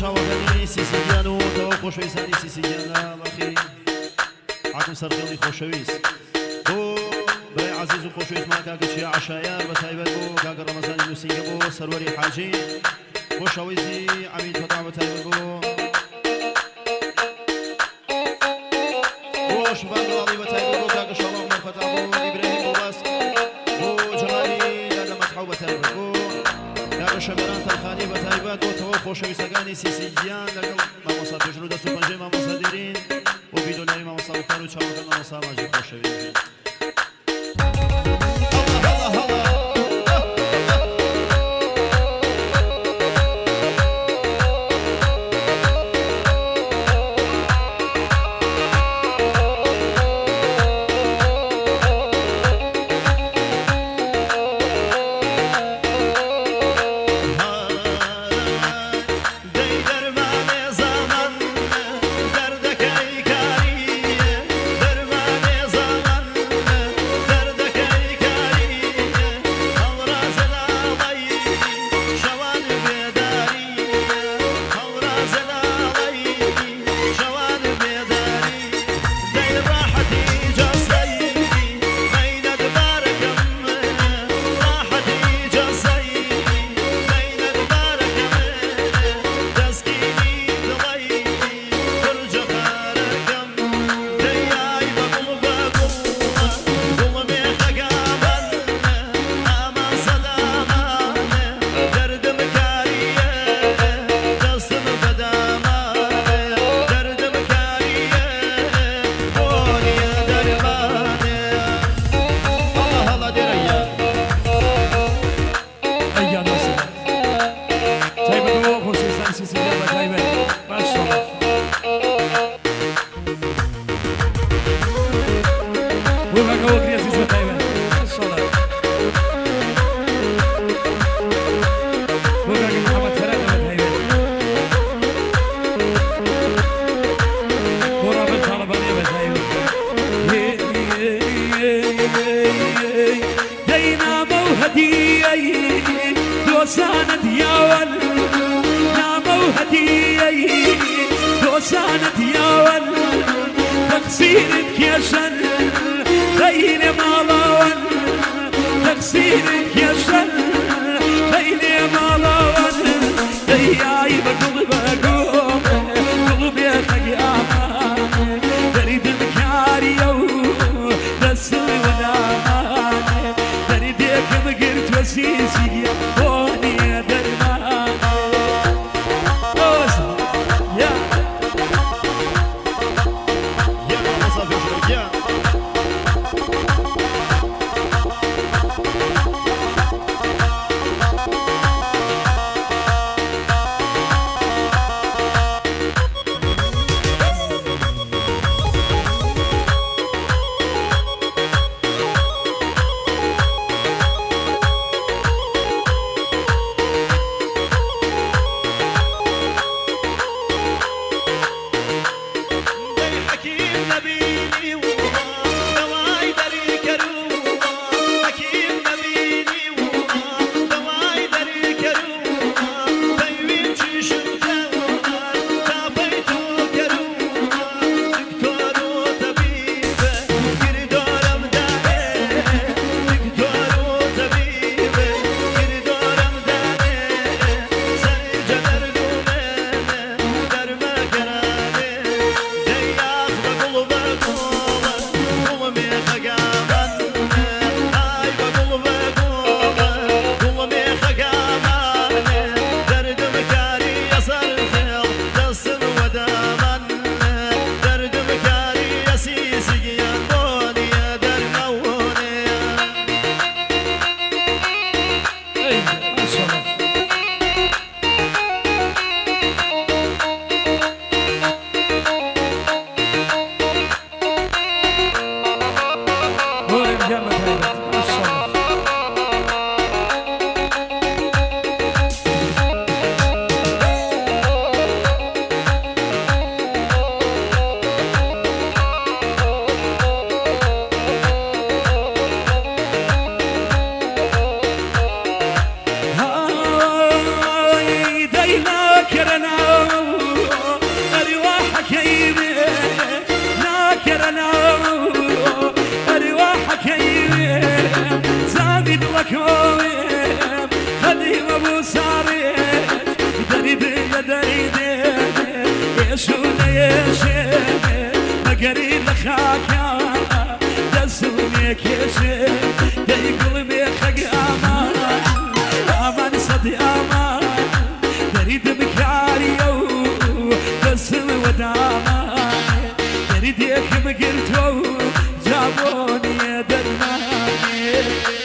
چاوەکانی سیسیگیان و تەواو خۆشەویستانی سیسیگیانە بەخێ حاکم سەرخێڵی خۆشەویست بۆ برای عزیز و خۆشەویستمان کاکە چیا عشایار بە تایبەت بۆ کاکە ڕەمەزانی نووسینگە بۆ سەروەری حاجی بۆ شەویزی عەمید فەتا بە تایبەت بۆ شوفان دڵاڵی بە تایبەت بۆ کاکە شەڵاو عومەر فەتا بۆ ئیبراهیم بۆباس بۆ جەمالی دادە مەتحەو بە تایبەت بۆ کاکە شەمێران تەرخانی بە تایبەت بۆ تەواو خۆشەویستەکانی سیسیگیان لەگەڵ مامۆستا پێشرو دەست و پەنجەی مامۆستا دێرین بۆ ڤیدۆلاری مامۆستا وەکار و چاوەکان مامۆستا ماجی خۆشەویست ابو صاري دريد دريد يشون يشي مقري لخاكا دسوني كيشي يقول بيخق امان امان صدي امان دريد بكاريو دسل ودامان دريد يكم قلتو جابوني درماني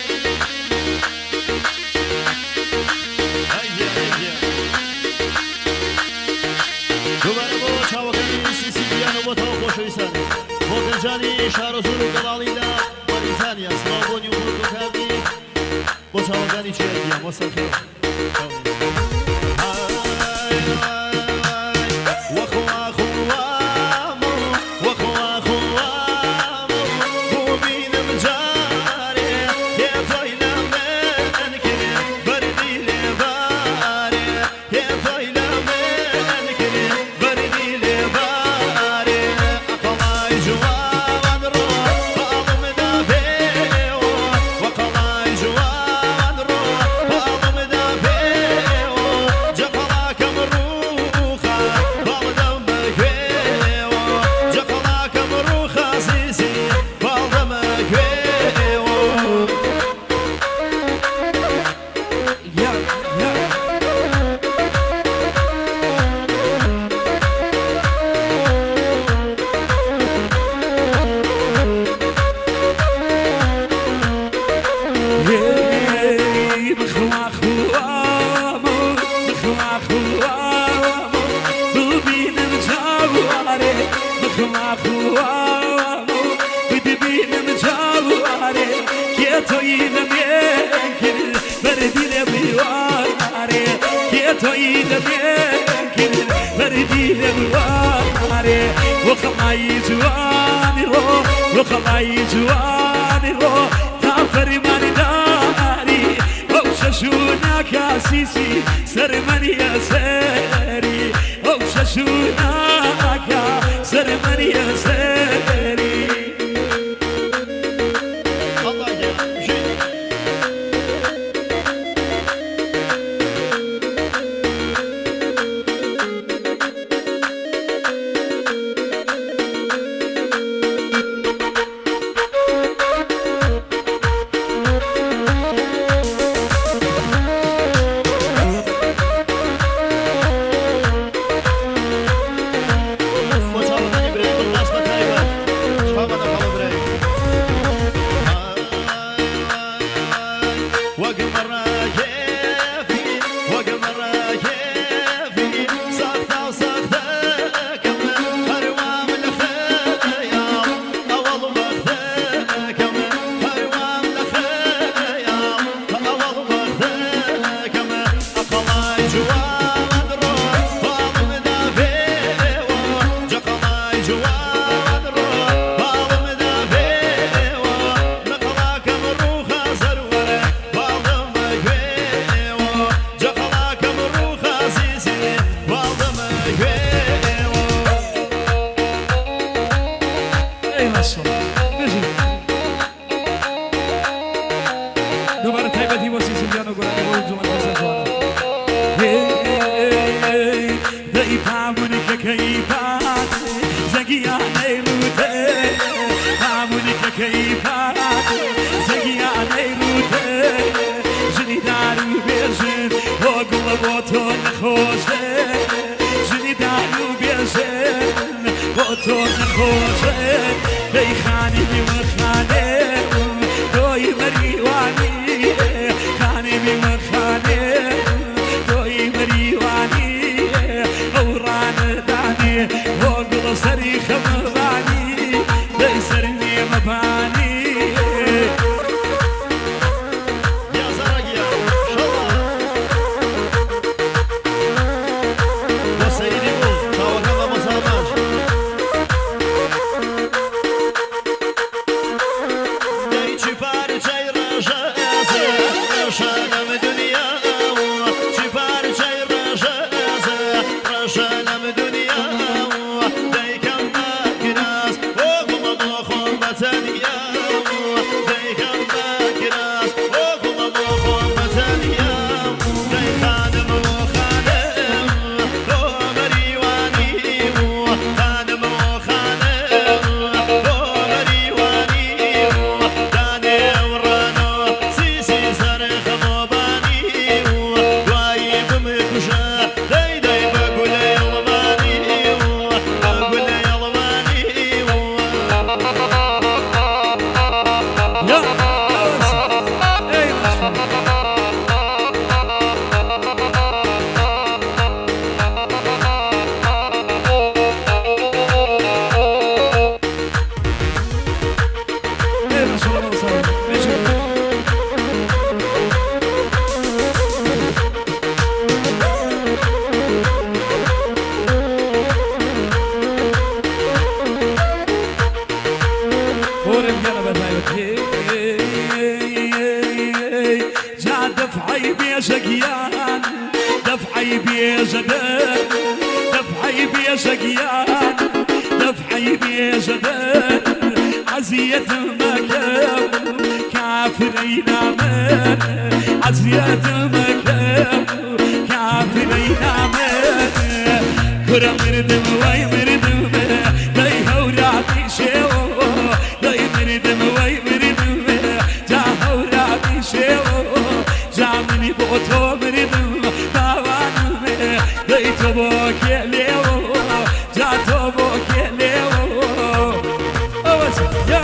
جاني شهر زور قلالي لا بريطانيا سلاموني وخلق وكابي بوشاوغاني تشيريا وصل خير وخلاي جواني رو وخلاي جواني رو تافر من داري وششونا كاسيسي سر من يا سري وششونا كاسر من يا سري دفعي بيزدان دفعي بيزقيان دفعي بيزدان عزية مكان كافرين عمان عزية مكان كافرين عمان كرة مردم وي مردم داي هوراتي شيو داي مردم وي مردم جا هوراتي شيو جا مني بوتو مردم باوانم داي تبوك ليو جا تبوك ليو اوز يا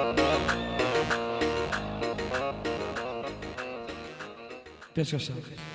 Pět, šest.